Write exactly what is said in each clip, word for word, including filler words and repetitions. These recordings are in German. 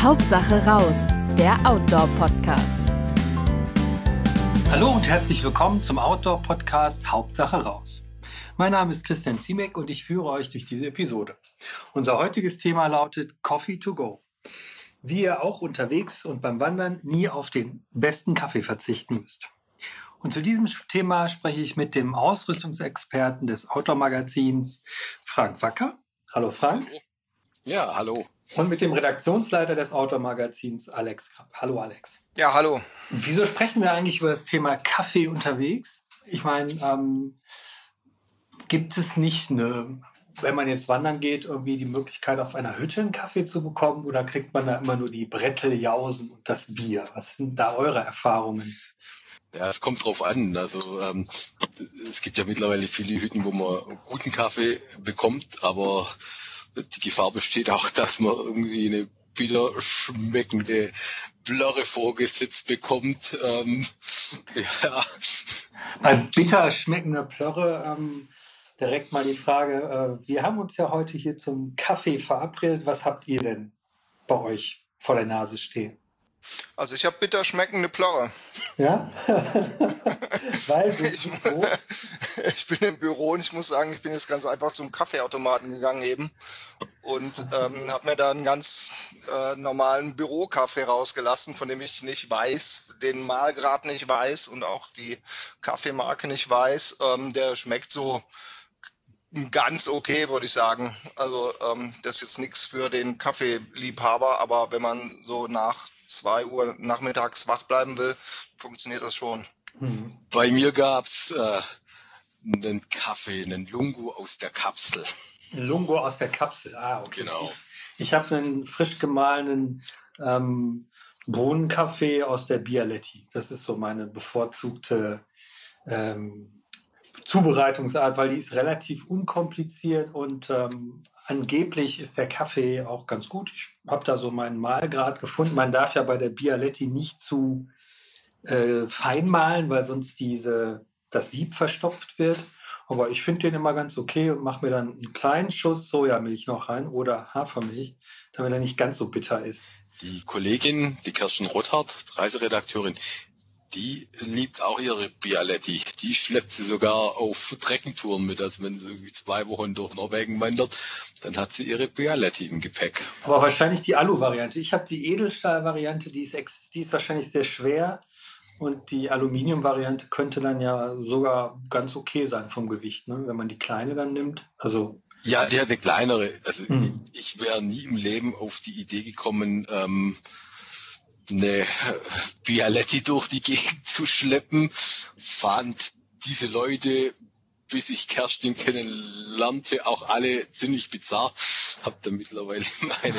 Hauptsache raus, der Outdoor-Podcast. Hallo und herzlich willkommen zum Outdoor-Podcast Hauptsache raus. Mein Name ist Christian Ziemek und ich führe euch durch diese Episode. Unser heutiges Thema lautet Coffee to go. Wie ihr auch unterwegs und beim Wandern nie auf den besten Kaffee verzichten müsst. Und zu diesem Thema spreche ich mit dem Ausrüstungsexperten des Outdoor-Magazins Frank Wacker. Hallo Frank. Ja, hallo. Und mit dem Redaktionsleiter des Outdoor-Magazins Alex Krapp. Hallo Alex. Ja, hallo. Wieso sprechen wir eigentlich über das Thema Kaffee unterwegs? Ich meine, ähm, gibt es nicht eine, wenn man jetzt wandern geht, irgendwie die Möglichkeit, auf einer Hütte einen Kaffee zu bekommen? Oder kriegt man da immer nur die Bretteljausen und das Bier? Was sind da eure Erfahrungen? Ja, es kommt drauf an. Also ähm, es gibt ja mittlerweile viele Hütten, wo man guten Kaffee bekommt, aber die Gefahr besteht auch, dass man irgendwie eine bitter schmeckende Plörre vorgesetzt bekommt. Ähm, ja. Bei bitter schmeckender Plörre ähm, direkt mal die Frage, äh, wir haben uns ja heute hier zum Kaffee verabredet. Was habt ihr denn bei euch vor der Nase stehen? Also ich habe bitter schmeckende Plörre. Ja? Weil du ich, ich bin im Büro und ich muss sagen, ich bin jetzt ganz einfach zum Kaffeeautomaten gegangen eben und ähm, habe mir da einen ganz äh, normalen Bürokaffee rausgelassen, von dem ich nicht weiß, den Mahlgrad nicht weiß und auch die Kaffeemarke nicht weiß. Ähm, der schmeckt so ganz okay, würde ich sagen. Also ähm, das ist jetzt nichts für den Kaffeeliebhaber, aber wenn man so nach zwei Uhr nachmittags wach bleiben will, funktioniert das schon. Hm. Bei mir gab's äh, einen Kaffee, einen Lungo aus der Kapsel. Lungo aus der Kapsel, ah, okay. Genau. Ich, ich habe einen frisch gemahlenen ähm, Bohnenkaffee aus der Bialetti. Das ist so meine bevorzugte ähm, Zubereitungsart, weil die ist relativ unkompliziert und ähm, angeblich ist der Kaffee auch ganz gut. Ich habe da so meinen Mahlgrad gefunden. Man darf ja bei der Bialetti nicht zu äh, fein mahlen, weil sonst diese, das Sieb verstopft wird. Aber ich finde den immer ganz okay und mache mir dann einen kleinen Schuss Sojamilch noch rein oder Hafermilch, damit er nicht ganz so bitter ist. Die Kollegin, die Kerstin Rothart, Reiseredakteurin, die liebt auch ihre Bialetti. Die schleppt sie sogar auf Trekkentouren mit. Also wenn sie irgendwie zwei Wochen durch Norwegen wandert, dann hat sie ihre Bialetti im Gepäck. Aber wahrscheinlich die Alu-Variante. Ich habe die Edelstahl-Variante, die ist, ex- die ist wahrscheinlich sehr schwer. Und die Aluminium-Variante könnte dann ja sogar ganz okay sein vom Gewicht, ne? Wenn man die kleine dann nimmt. Also ja, die hat eine kleinere. Also hm. ich, ich wäre nie im Leben auf die Idee gekommen, ähm, eine Bialetti durch die Gegend zu schleppen, fand diese Leute, bis ich Kerstin kennenlernte, auch alle ziemlich bizarr. Hab dann mittlerweile meine,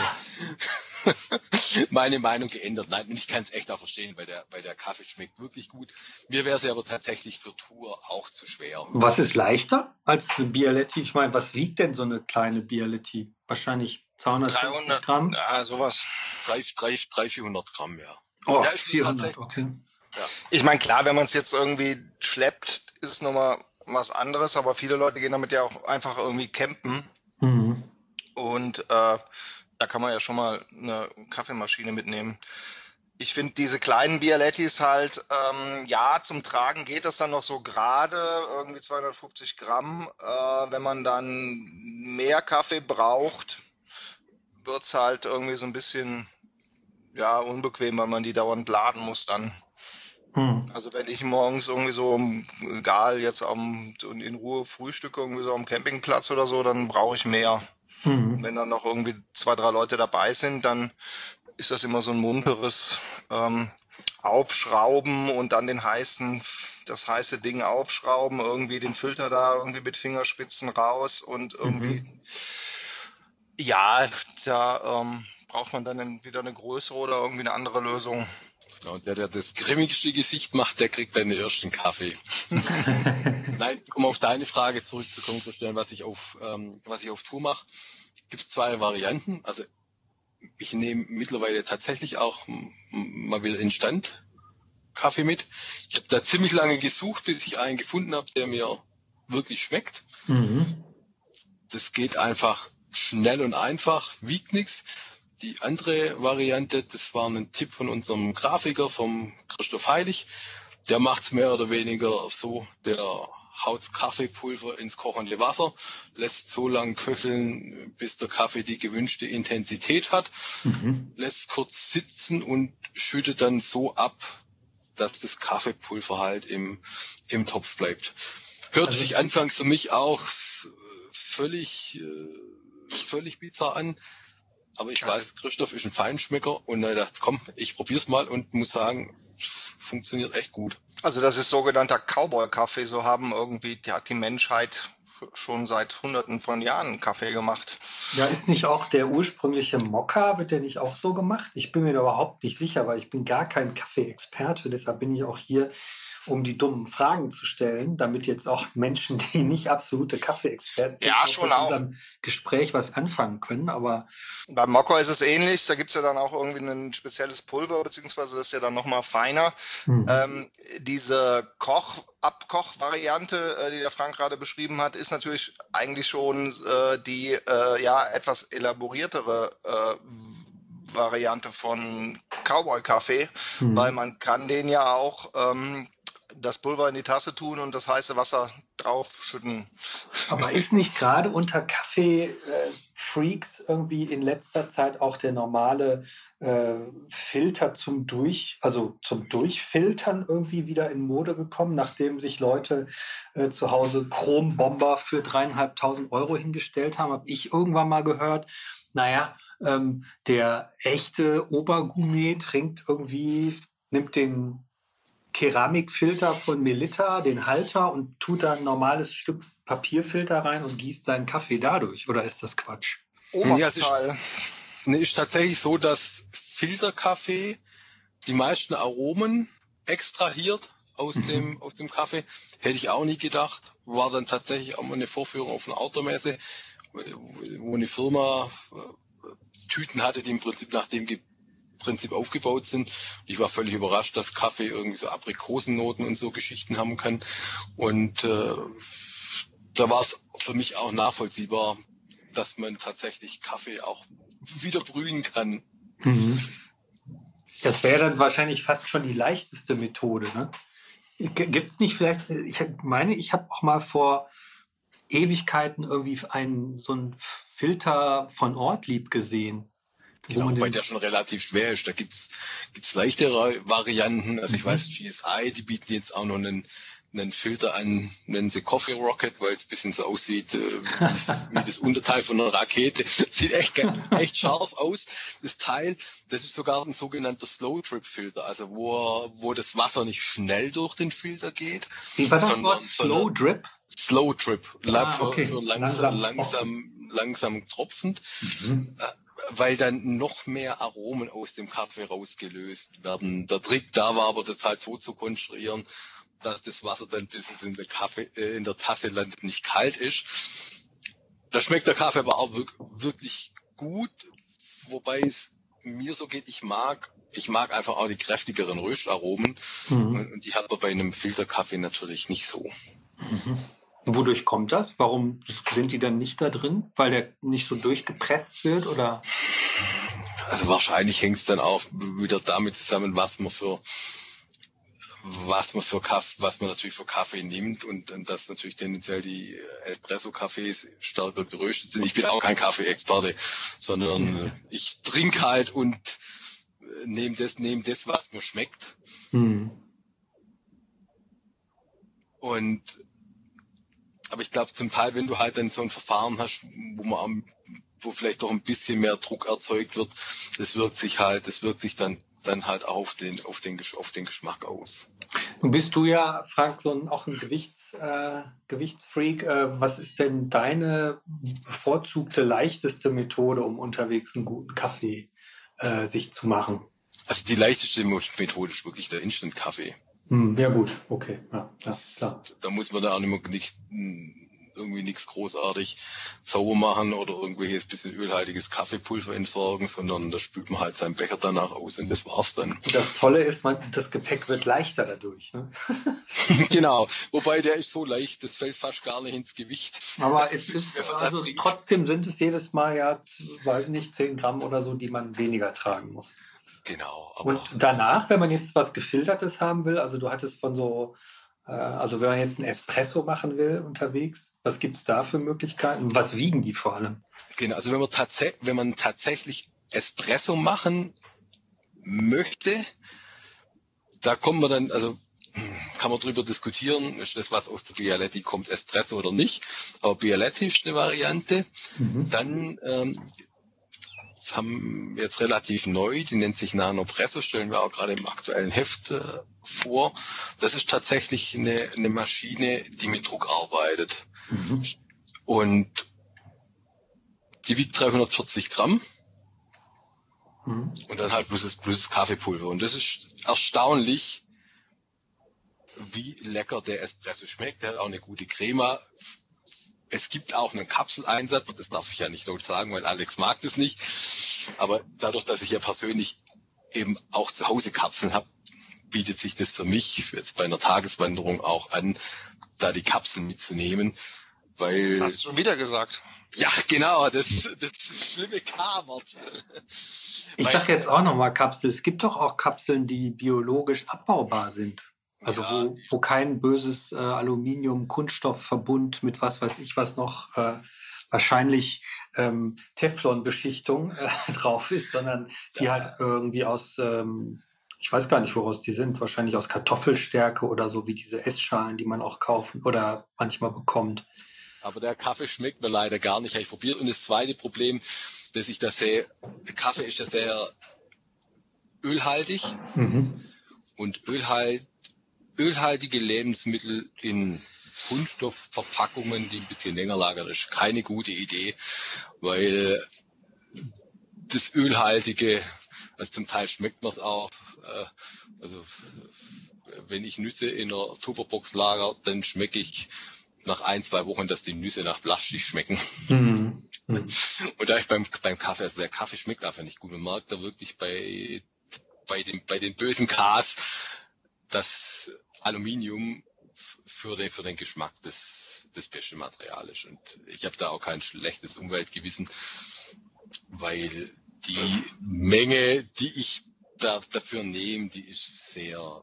meine Meinung geändert. Nein, und ich kann es echt auch verstehen, weil der, weil der Kaffee schmeckt wirklich gut. Mir wäre es aber tatsächlich für Tour auch zu schwer. Was ist leichter als eine Bialetti? Ich meine, was wiegt denn so eine kleine Bialetti? Wahrscheinlich zweihundertfünfzig Gramm? Ja, sowas. dreihundert, vierhundert Gramm, ja. Oh, ja, vierhundert, okay. Ja. Ich meine, klar, wenn man es jetzt irgendwie schleppt, ist es nochmal was anderes, aber viele Leute gehen damit ja auch einfach irgendwie campen. Mhm. Und äh, da kann man ja schon mal eine Kaffeemaschine mitnehmen. Ich finde diese kleinen Bialettis halt, ähm, ja, zum Tragen geht das dann noch so gerade, irgendwie zweihundertfünfzig Gramm. Äh, wenn man dann mehr Kaffee braucht, wird es halt irgendwie so ein bisschen ja, unbequem, weil man die dauernd laden muss dann. Hm. Also wenn ich morgens irgendwie so, egal, jetzt am, in Ruhe frühstücke, irgendwie so am Campingplatz oder so, dann brauche ich mehr. Mhm. Wenn dann noch irgendwie zwei, drei Leute dabei sind, dann ist das immer so ein munteres ähm, Aufschrauben und dann den heißen, das heiße Ding aufschrauben, irgendwie den Filter da irgendwie mit Fingerspitzen raus und irgendwie, mhm. ja, da ähm, braucht man dann wieder eine größere oder irgendwie eine andere Lösung. Genau, der, der das grimmigste Gesicht macht, der kriegt dann den ersten Kaffee. Nein, um auf deine Frage zurückzukommen, zu stellen, was ich auf, ähm, was ich auf Tour mache, gibt es zwei Varianten. Also ich nehme mittlerweile tatsächlich auch m- mal wieder Instant Kaffee mit. Ich habe da ziemlich lange gesucht, bis ich einen gefunden habe, der mir wirklich schmeckt. Mhm. Das geht einfach schnell und einfach, wiegt nichts. die andere Variante, das war ein Tipp von unserem Grafiker, vom Christoph Heilig. Der macht es mehr oder weniger so, der haut das Kaffeepulver ins kochende Wasser, lässt so lange köcheln, bis der Kaffee die gewünschte Intensität hat, mhm. lässt kurz sitzen und schüttet dann so ab, dass das Kaffeepulver halt im, im Topf bleibt. Hört also, sich anfangs für mich auch völlig, völlig bizarr an, aber ich also, weiß, Christoph ist ein Feinschmecker und er dachte, komm, ich probier's mal und muss sagen, funktioniert echt gut. Also das ist sogenannter Cowboy-Kaffee, so haben irgendwie die, die Menschheit schon seit hunderten von Jahren Kaffee gemacht. Ja, ist nicht auch der ursprüngliche Mokka, wird der nicht auch so gemacht? Ich bin mir da überhaupt nicht sicher, weil ich bin gar kein Kaffee-Experte, deshalb bin ich auch hier, um die dummen Fragen zu stellen, damit jetzt auch Menschen, die nicht absolute Kaffee-Experten sind, ja, schon mit auch. unserem Gespräch was anfangen können. Aber beim Mokka ist es ähnlich, da gibt es ja dann auch irgendwie ein spezielles Pulver, beziehungsweise das ist ja dann nochmal feiner. Hm. Ähm, diese Koch, Abkoch-Variante, äh, die der Frank gerade beschrieben hat, ist natürlich eigentlich schon äh, die äh, ja etwas elaboriertere äh, Variante von Cowboy-Kaffee, hm. weil man kann den ja auch ähm, das Pulver in die Tasse tun und das heiße Wasser draufschütten. Aber ist nicht gerade unter Kaffee-Freaks äh, irgendwie in letzter Zeit auch der normale äh, Filter zum Durch, also zum Durchfiltern irgendwie wieder in Mode gekommen, nachdem sich Leute äh, zu Hause Chrombomber für dreieinhalbtausend Euro hingestellt haben, habe ich irgendwann mal gehört, naja, ähm, der echte Obergourmet trinkt irgendwie, nimmt den Keramikfilter von Melitta, den Halter, und tut da ein normales Stück Papierfilter rein und gießt seinen Kaffee dadurch. Oder ist das Quatsch? Ja, es ist, ne, ist tatsächlich so, dass Filterkaffee die meisten Aromen extrahiert aus, mhm. dem, aus dem Kaffee. Hätte ich auch nie gedacht. War dann tatsächlich auch mal eine Vorführung auf einer Automesse, wo eine Firma Tüten hatte, die im Prinzip nach dem Ge- Prinzip aufgebaut sind. Ich war völlig überrascht, dass Kaffee irgendwie so Aprikosennoten und so Geschichten haben kann. Und äh, da war es für mich auch nachvollziehbar, dass man tatsächlich Kaffee auch wieder brühen kann. Mhm. Das wäre dann wahrscheinlich fast schon die leichteste Methode, ne? Gibt es nicht vielleicht, ich meine, ich habe auch mal vor Ewigkeiten irgendwie einen so einen Filter von Ortlieb gesehen. Genau, wobei der schon relativ schwer ist. Da gibt's gibt's leichtere Varianten. Also ich mhm. weiß, G S I, die bieten jetzt auch noch einen, einen Filter an, nennen sie Coffee Rocket, weil es ein bisschen so aussieht äh, wie, das, wie das Unterteil von einer Rakete. Sieht echt, echt scharf aus. Das Teil, das ist sogar ein sogenannter Slow Drip Filter, also wo, wo das Wasser nicht schnell durch den Filter geht. Wie war das Wort? Slow Drip? Slow Drip, ah, für, okay. für langsam, langsam, langsam tropfend. Mhm. Weil dann noch mehr Aromen aus dem Kaffee rausgelöst werden. Der Trick da war aber, das halt so zu konstruieren, dass das Wasser dann, bis es in der, Kaffee, äh, in der Tasse landet, nicht kalt ist. Da schmeckt der Kaffee aber auch wirklich gut, wobei es mir so geht, ich mag, ich mag einfach auch die kräftigeren Röstaromen mhm. und, und die hat man bei einem Filterkaffee natürlich nicht so. Mhm. Wodurch kommt das? Warum sind die dann nicht da drin? Weil der nicht so durchgepresst wird, oder? Also wahrscheinlich hängt es dann auch wieder damit zusammen, was man für was man für Kaffee, was man natürlich für Kaffee nimmt und, und dass natürlich tendenziell die Espresso-Kaffees stärker geröstet sind. Ich bin auch kein Kaffee-Experte, sondern ich trinke halt und nehme das, nehme das, was mir schmeckt. Hm. Und aber ich glaube zum Teil, wenn du halt dann so ein Verfahren hast, wo man am, wo vielleicht doch ein bisschen mehr Druck erzeugt wird, das wirkt sich halt, das wirkt sich dann dann halt auch auf den auf den auf den Geschmack aus. Nun bist du ja, Frank, so ein, auch ein Gewichts, äh, Gewichtsfreak. Äh, was ist denn deine bevorzugte, leichteste Methode, um unterwegs einen guten Kaffee äh, sich zu machen? Also die leichteste Methode ist wirklich der Instant-Kaffee. Hm, ja gut, okay. Ja, das, klar. Da muss man da auch nicht, mehr, nicht irgendwie nichts großartig sauber machen oder irgendwelches bisschen ölhaltiges Kaffeepulver entsorgen, sondern da spült man halt seinen Becher danach aus und das war's dann. Und das Tolle ist, man, das Gepäck wird leichter dadurch. Ne? Genau, wobei der ist so leicht, das fällt fast gar nicht ins Gewicht. Aber es ist, also trotzdem sind es jedes Mal ja, weiß nicht, zehn Gramm oder so, die man weniger tragen muss. Genau. Aber und danach, wenn man jetzt was Gefiltertes haben will, also du hattest von so, äh, also wenn man jetzt einen Espresso machen will unterwegs, was gibt es da für Möglichkeiten? Was wiegen die vor allem? Genau, also wenn man, tats- wenn man tatsächlich Espresso machen möchte, da kommen wir dann, also kann man drüber diskutieren, ist das, was aus der Bialetti kommt, Espresso oder nicht. Aber Bialetti ist eine Variante. Mhm. Dann ähm, das haben wir jetzt relativ neu, die nennt sich Nanopresso, stellen wir auch gerade im aktuellen Heft äh, vor. Das ist tatsächlich eine, eine Maschine, die mit Druck arbeitet. Mhm. Und die wiegt dreihundertvierzig Gramm. Mhm. Und dann halt plus das, plus das Kaffeepulver. Und das ist erstaunlich, wie lecker der Espresso schmeckt. Der hat auch eine gute Crema. Es gibt auch einen Kapseleinsatz, das darf ich ja nicht laut sagen, weil Alex mag das nicht. Aber dadurch, dass ich ja persönlich eben auch zu Hause Kapseln habe, bietet sich das für mich jetzt bei einer Tageswanderung auch an, da die Kapseln mitzunehmen. Weil, das hast du schon wieder gesagt. Ja, genau, das, das schlimme K-Wort. Ich sage jetzt auch nochmal Kapsel. Es gibt doch auch Kapseln, die biologisch abbaubar sind. Also ja, wo, wo kein böses äh, Aluminium-Kunststoffverbund mit was weiß ich was noch, äh, wahrscheinlich ähm, Teflon-Beschichtung äh, drauf ist, sondern die ja. halt irgendwie aus, ähm, ich weiß gar nicht, woraus die sind, wahrscheinlich aus Kartoffelstärke oder so wie diese Essschalen, die man auch kaufen oder manchmal bekommt. Aber der Kaffee schmeckt mir leider gar nicht, habe ich probiert. Und das zweite Problem, dass ich da sehe, der Kaffee ist ja sehr ölhaltig mhm. und ölhalt Ölhaltige Lebensmittel in Kunststoffverpackungen, die ein bisschen länger lagern, ist keine gute Idee, weil das Ölhaltige, also zum Teil schmeckt man es auch, äh, also wenn ich Nüsse in einer Tupperbox lager, dann schmecke ich nach ein, zwei Wochen, dass die Nüsse nach Plastik schmecken. Mhm. Mhm. Und da ich beim, beim Kaffee, also der Kaffee schmeckt einfach nicht gut, man merkt da wirklich bei, bei, dem, bei den bösen Ks, dass Aluminium für den, für den Geschmack das, das beste Material ist. Und ich habe da auch kein schlechtes Umweltgewissen, weil die Menge, die ich da, dafür nehme, die ist sehr,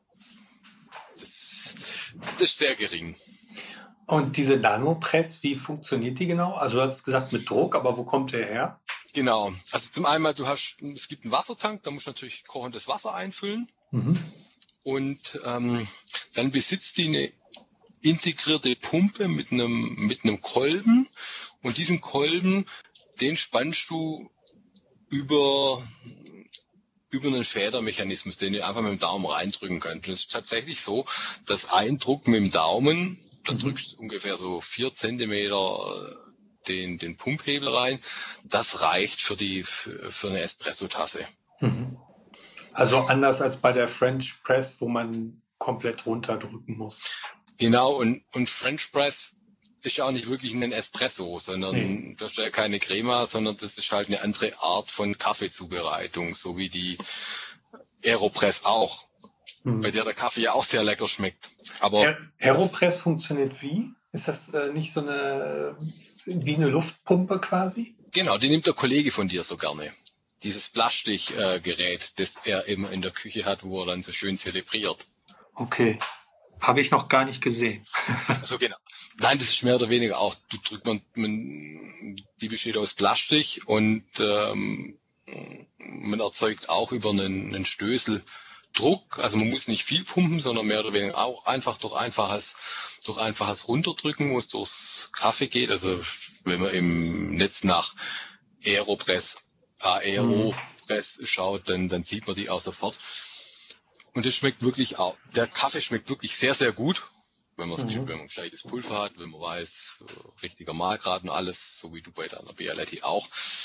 das, das ist sehr gering. Und diese Nanopress, wie funktioniert die genau? Also du hast gesagt mit Druck, aber wo kommt der her? Genau, also zum einen, du hast, es gibt einen Wassertank, da musst du natürlich kochendes Wasser einfüllen. Mhm. Und ähm, dann besitzt die eine integrierte Pumpe mit einem mit einem Kolben. Und diesen Kolben, den spannst du über über einen Federmechanismus, den du einfach mit dem Daumen reindrücken kannst. Und es ist tatsächlich so, dass ein Druck mit dem Daumen, da drückst du ungefähr so vier Zentimeter den den Pumphebel rein. Das reicht für die für, für eine Espresso-Tasse. Mhm. Also anders als bei der French Press, wo man komplett runterdrücken muss. Genau, und, und French Press ist ja auch nicht wirklich ein Espresso, sondern nee. Das ist ja keine Crema, sondern das ist halt eine andere Art von Kaffeezubereitung, so wie die Aeropress auch, hm. bei der der Kaffee ja auch sehr lecker schmeckt. Aber Aeropress funktioniert wie? Ist das äh, nicht so eine, wie eine Luftpumpe quasi? Genau, die nimmt der Kollege von dir so gerne. Dieses Plastikgerät, äh, das er immer in der Küche hat, wo er dann so schön zelebriert. Okay, habe ich noch gar nicht gesehen. So genau. Nein, das ist mehr oder weniger auch, du drückst man, man die besteht aus Plastik und ähm, man erzeugt auch über einen, einen Stößel Druck. Also man muss nicht viel pumpen, sondern mehr oder weniger auch einfach durch einfaches, durch einfaches Runterdrücken, wo es durchs Kaffee geht. Also wenn man im Netz nach Aeropress Aeropress schaut, dann, dann sieht man die auch sofort. Und es schmeckt wirklich auch, der Kaffee schmeckt wirklich sehr, sehr gut, wenn man mhm. wenn man gescheites Pulver hat, wenn man weiß, richtiger Mahlgrad und alles, so wie du bei deiner Bialetti auch.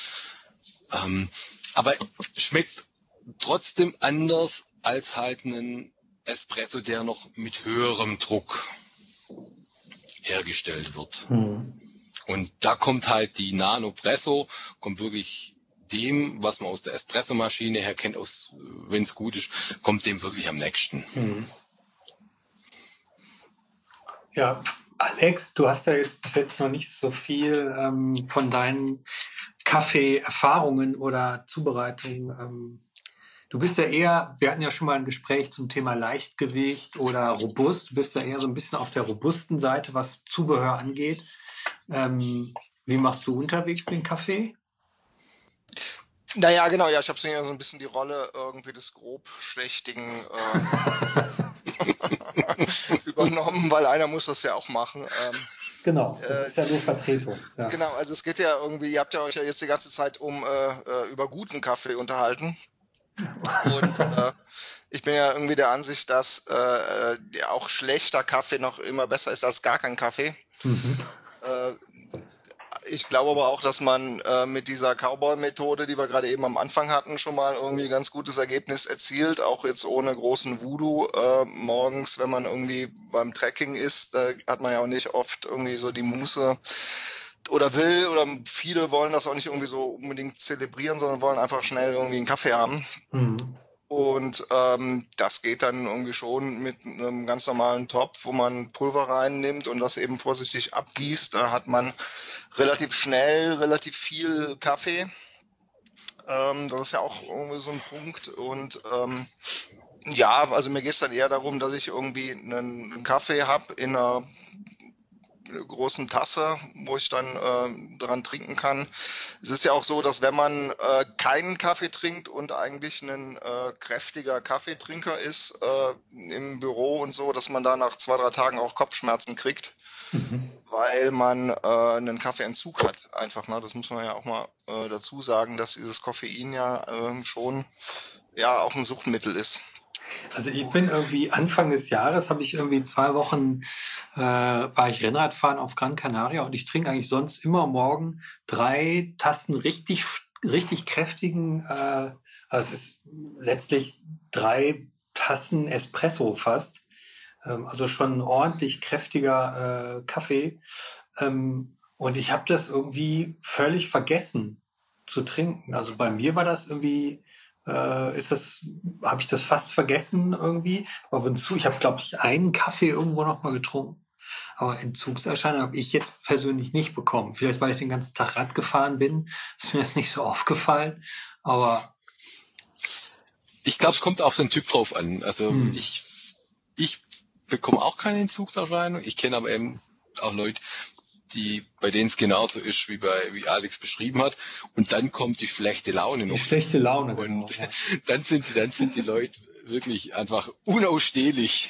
Ähm, aber schmeckt trotzdem anders als halt ein Espresso, der noch mit höherem Druck hergestellt wird. Mhm. Und da kommt halt die Nanopresso, kommt wirklich dem, was man aus der Espressomaschine her kennt, wenn es gut ist, kommt dem wirklich am nächsten. Mhm. Ja, Alex, du hast ja jetzt bis jetzt noch nicht so viel ähm, von deinen Kaffee-Erfahrungen oder Zubereitungen. Ähm, du bist ja eher, wir hatten ja schon mal ein Gespräch zum Thema Leichtgewicht oder robust. Du bist ja eher so ein bisschen auf der robusten Seite, was Zubehör angeht. Ähm, wie machst du unterwegs den Kaffee? Naja, genau, ja, ich habe so ein bisschen die Rolle irgendwie des grobschlächtigen äh, übernommen, weil einer muss das ja auch machen. Ähm, genau, das ist ja nur Vertretung. Ja. Genau, also es geht ja irgendwie, ihr habt ja euch ja jetzt die ganze Zeit um äh, über guten Kaffee unterhalten. Und äh, ich bin ja irgendwie der Ansicht, dass äh, ja, auch schlechter Kaffee noch immer besser ist als gar kein Kaffee. Mhm. Äh, Ich glaube aber auch, dass man äh, mit dieser Cowboy-Methode, die wir gerade eben am Anfang hatten, schon mal irgendwie ein ganz gutes Ergebnis erzielt, auch jetzt ohne großen Voodoo. Äh, morgens, wenn man irgendwie beim Trekking ist, da hat man ja auch nicht oft irgendwie so die Muße oder will, oder viele wollen das auch nicht irgendwie so unbedingt zelebrieren, sondern wollen einfach schnell irgendwie einen Kaffee haben. Mhm. Und ähm, das geht dann irgendwie schon mit einem ganz normalen Topf, wo man Pulver reinnimmt und das eben vorsichtig abgießt. Da hat man relativ schnell relativ viel Kaffee. Ähm, das ist ja auch irgendwie so ein Punkt. Und ähm, ja, also mir geht es dann eher darum, dass ich irgendwie einen, einen Kaffee habe in einer großen Tasse, wo ich dann äh, dran trinken kann. Es ist ja auch so, dass wenn man äh, keinen Kaffee trinkt und eigentlich ein äh, kräftiger Kaffeetrinker ist äh, im Büro und so, dass man da nach zwei, drei Tagen auch Kopfschmerzen kriegt, Mhm. weil man äh, einen Kaffeeentzug hat. Einfach, ne? Das muss man ja auch mal äh, dazu sagen, dass dieses Koffein ja äh, schon ja auch ein Suchtmittel ist. Also ich bin irgendwie Anfang des Jahres, habe ich irgendwie zwei Wochen, äh, war ich Rennradfahren auf Gran Canaria und ich trinke eigentlich sonst immer morgen drei Tassen richtig, richtig kräftigen, äh, also es ist letztlich drei Tassen Espresso fast, ähm, also schon ordentlich kräftiger äh, Kaffee. Ähm, und ich habe das irgendwie völlig vergessen zu trinken. Also bei mir war das irgendwie äh, ist das, habe ich das fast vergessen irgendwie. Aber zu, ich habe, glaube ich, einen Kaffee irgendwo noch mal getrunken. Aber Entzugserscheinungen habe ich jetzt persönlich nicht bekommen. Vielleicht, weil ich den ganzen Tag Rad gefahren bin, ist mir das nicht so aufgefallen. Aber ich glaube, es kommt auf den Typ drauf an. Also hm. ich, ich bekomme auch keine Entzugserscheinung. Ich kenne aber eben auch Leute, die, bei denen es genauso ist, wie bei, wie Alex beschrieben hat. Und dann kommt die schlechte Laune noch. Die schlechte Laune, und genau, ja. dann sind, dann sind die Leute wirklich einfach unausstehlich.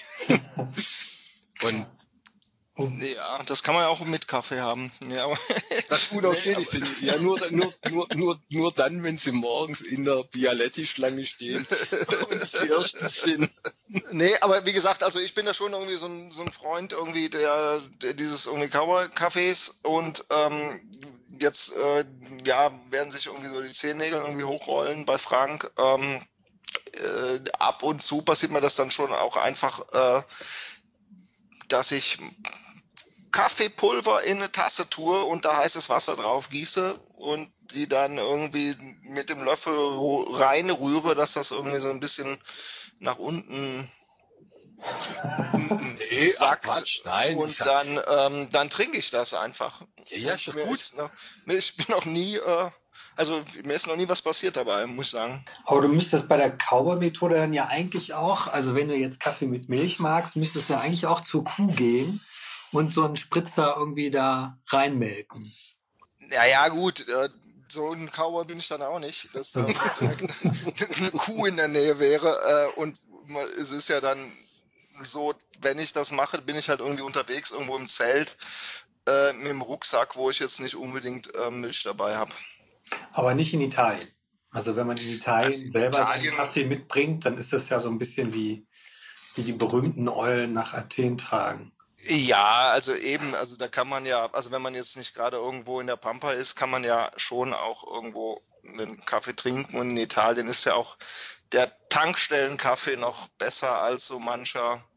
Und ja, das kann man ja auch mit Kaffee haben. Ja, aber das unausstehlich nee, sind. Ja, nur, nur, nur, nur, nur dann, wenn sie morgens in der Bialetti-Schlange stehen und nicht die Ersten sind. Nee, aber wie gesagt, also ich bin da schon irgendwie so ein, so ein Freund irgendwie der, der dieses irgendwie Cowboy-Cafés und ähm, jetzt äh, ja, werden sich irgendwie so die Zehennägel irgendwie hochrollen bei Frank. Ähm, äh, ab und zu passiert mir das dann schon auch einfach, äh, dass ich Kaffeepulver in eine Tasse tue und da heißes Wasser drauf gieße und die dann irgendwie mit dem Löffel reinrühre, dass das irgendwie so ein bisschen nach unten nee, sackt. ach Quatsch, nein. Und dann, ähm, dann trinke ich das einfach. Ja, ja, ist doch mir gut. Ist noch, ich bin noch nie, äh, also mir ist noch nie was passiert dabei, muss ich sagen. Aber du müsstest bei der Cowboy-Methode dann ja eigentlich auch, also wenn du jetzt Kaffee mit Milch magst, müsstest du ja eigentlich auch zur Kuh gehen und so einen Spritzer irgendwie da reinmelken. Ja, ja, gut, äh, so ein Cowboy bin ich dann auch nicht, dass da eine Kuh in der Nähe wäre. Äh, und es ist ja dann so, wenn ich das mache, bin ich halt irgendwie unterwegs, irgendwo im Zelt, äh, mit dem Rucksack, wo ich jetzt nicht unbedingt äh, Milch dabei habe. Aber nicht in Italien. Also wenn man in Italien Also in selber Italien, seinen Kaffee mitbringt, dann ist das ja so ein bisschen wie, wie die berühmten Eulen nach Athen tragen. Ja, also eben, also da kann man ja, also wenn man jetzt nicht gerade irgendwo in der Pampa ist, kann man ja schon auch irgendwo einen Kaffee trinken. Und in Italien ist ja auch der Tankstellenkaffee noch besser als so mancher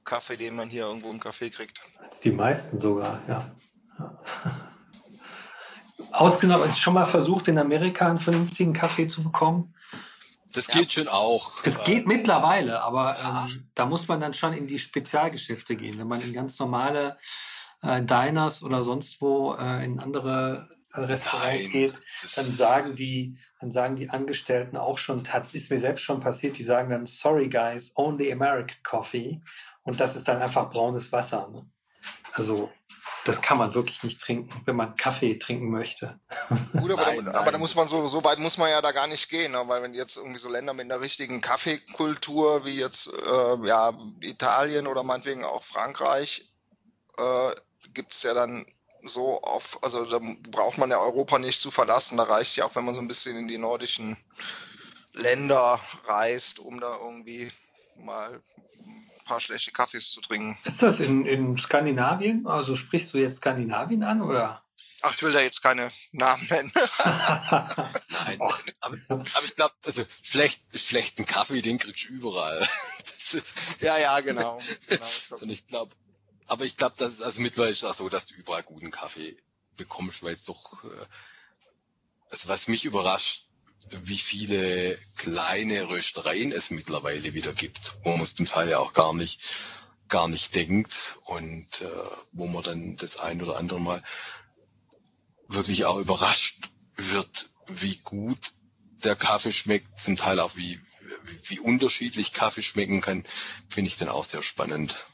Kaffee, den man hier irgendwo im Café kriegt. Als die meisten sogar, ja. ja. Ausgenommen, hast du schon mal versucht, in Amerika einen vernünftigen Kaffee zu bekommen? Das Ja. geht schon auch. Es geht mittlerweile, aber ähm, da muss man dann schon in die Spezialgeschäfte gehen. Wenn man in ganz normale äh, Diners oder sonst wo äh, in andere äh, Restaurants Nein, geht, das- dann sagen die, dann sagen die Angestellten auch schon, das ist mir selbst schon passiert, die sagen dann, sorry guys, only American coffee. Und das ist dann einfach braunes Wasser. Ne? Also das kann man wirklich nicht trinken, wenn man Kaffee trinken möchte. Gut, aber, Nein, da, aber nein. da muss man so, so weit muss man ja da gar nicht gehen, ne? Weil wenn jetzt irgendwie so Länder mit einer richtigen Kaffeekultur wie jetzt äh, ja, Italien oder meinetwegen auch Frankreich, äh, gibt es ja dann so auf, also da braucht man ja Europa nicht zu verlassen. Da reicht ja auch, wenn man so ein bisschen in die nordischen Länder reist, um da irgendwie mal ein paar schlechte Kaffees zu trinken. Ist das in, in Skandinavien? Also sprichst du jetzt Skandinavien an, oder? Ach, ich will da jetzt keine Namen nennen. Nein, Och. aber, aber ich glaube, also schlecht, schlechten Kaffee, den kriegst du überall. Das ist, Ja, ja, genau. genau. Ich glaub, und ich glaube, aber ich glaube, das ist also mittlerweile ist das so, dass du überall guten Kaffee bekommst, weil es doch, äh, also was mich überrascht, wie viele kleine Röstereien es mittlerweile wieder gibt, wo man es zum Teil ja auch gar nicht, gar nicht denkt und äh, wo man dann das ein oder andere Mal wirklich auch überrascht wird, wie gut der Kaffee schmeckt, zum Teil auch wie, wie, wie unterschiedlich Kaffee schmecken kann, finde ich dann auch sehr spannend.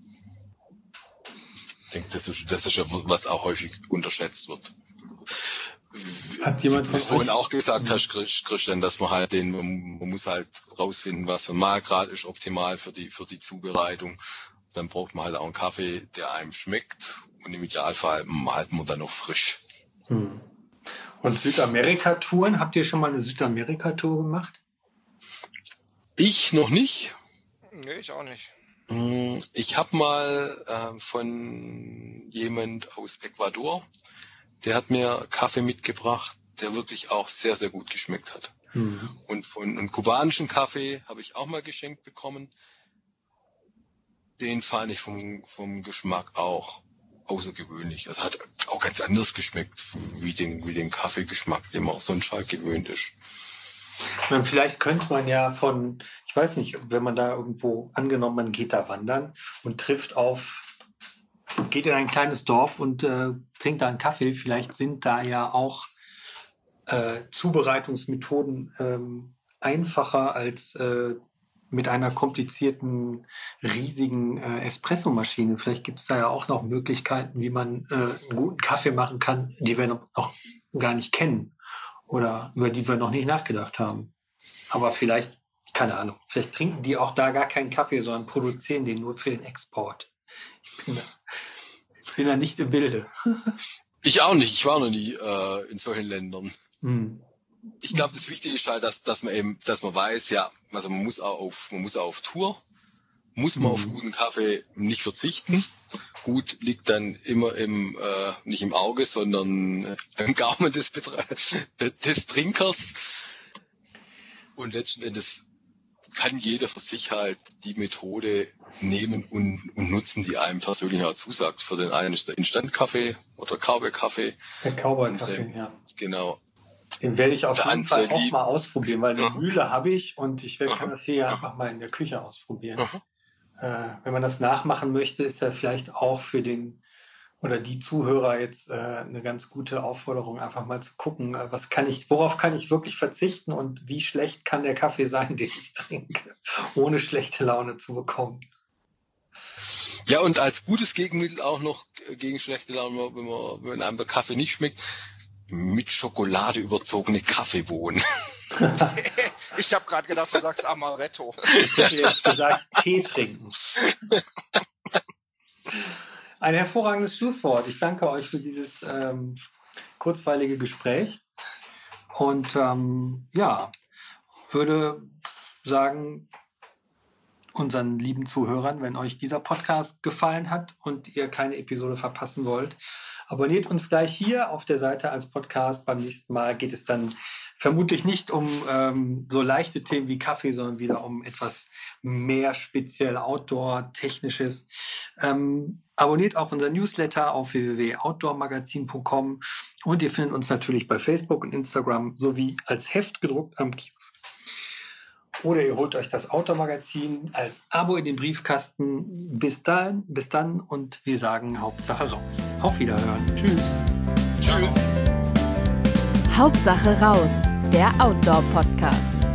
Ich denke, das ist, das ist ja was auch häufig unterschätzt wird. Hat jemand Wie von du vorhin euch- auch gesagt hast, Chris- Christian, dass man halt den, man, man muss halt rausfinden, was für ein Mahlgrad ist optimal für die, für die Zubereitung. Dann braucht man halt auch einen Kaffee, der einem schmeckt und im Idealfall halt man dann noch frisch. Hm. Und Südamerika-Touren? Habt ihr schon mal eine Südamerika-Tour gemacht? Ich noch nicht. nee, ich auch nicht. Mm, Ich habe mal äh, von jemand aus Ecuador, der hat mir Kaffee mitgebracht, der wirklich auch sehr, sehr gut geschmeckt hat. Hm. Und von einem kubanischen Kaffee habe ich auch mal geschenkt bekommen. Den fand ich vom, vom Geschmack auch außergewöhnlich. Es hat auch ganz anders geschmeckt, wie den, wie den Kaffeegeschmack, den man auch sonst halt gewöhnt ist. Man, vielleicht könnte man ja von, ich weiß nicht, wenn man da irgendwo, angenommen, man geht da wandern und trifft auf, geht in ein kleines Dorf und äh, trinkt da einen Kaffee, vielleicht sind da ja auch äh, Zubereitungsmethoden ähm, einfacher als äh, mit einer komplizierten, riesigen äh, Espressomaschine. Vielleicht gibt es da ja auch noch Möglichkeiten, wie man äh, einen guten Kaffee machen kann, die wir noch, noch gar nicht kennen oder über die wir noch nicht nachgedacht haben. Aber vielleicht, keine Ahnung, vielleicht trinken die auch da gar keinen Kaffee, sondern produzieren den nur für den Export. Ich bin da, bin da nicht im Bilde. Ich auch nicht, ich war noch nie äh, in solchen Ländern. Hm. Ich glaube, das Wichtige ist halt, dass, dass man eben, dass man weiß, ja, also man muss auch auf, man muss auch auf Tour, muss man Mhm. auf guten Kaffee nicht verzichten. Gut liegt dann immer im, äh, nicht im Auge, sondern äh, im Gaumen des, Betre des Trinkers. Und letzten Endes kann jeder für sich halt die Methode nehmen und, und nutzen, die einem persönlich auch zusagt. Für den einen ist der Instant-Kaffee oder Cowboy-Kaffee. Der Cowboy-Kaffee, ja. Genau. Den werde ich auf Der jeden Fall andere auch lieb- mal ausprobieren, weil eine Mhm. Mühle habe ich und ich will- kann Aha. das hier ja einfach mal in der Küche ausprobieren. Äh, wenn man das nachmachen möchte, ist ja vielleicht auch für den oder die Zuhörer jetzt äh, eine ganz gute Aufforderung, einfach mal zu gucken, äh, was kann ich, worauf kann ich wirklich verzichten und wie schlecht kann der Kaffee sein, den ich trinke, ohne schlechte Laune zu bekommen. Ja, und als gutes Gegenmittel auch noch gegen schlechte Laune, wenn, man, wenn einem der Kaffee nicht schmeckt, mit Schokolade überzogene Kaffeebohnen. Ich habe gerade gedacht, du sagst Amaretto. Ich hätte jetzt gesagt, Tee trinken. Ein hervorragendes Schlusswort. Ich danke euch für dieses ähm, kurzweilige Gespräch und ähm, ja, würde sagen, unseren lieben Zuhörern, wenn euch dieser Podcast gefallen hat und ihr keine Episode verpassen wollt, abonniert uns gleich hier auf der Seite als Podcast. Beim nächsten Mal geht es dann vermutlich nicht um ähm, so leichte Themen wie Kaffee, sondern wieder um etwas mehr speziell Outdoor-Technisches. Ähm, abonniert auch unser Newsletter auf w w w punkt outdoor magazin punkt com und ihr findet uns natürlich bei Facebook und Instagram sowie als Heft gedruckt am Kiosk. Oder ihr holt euch das Outdoor-Magazin als Abo in den Briefkasten. Bis dann, bis dann und wir sagen Hauptsache raus. Auf Wiederhören. Tschüss. Tschüss. Hauptsache raus, der Outdoor-Podcast.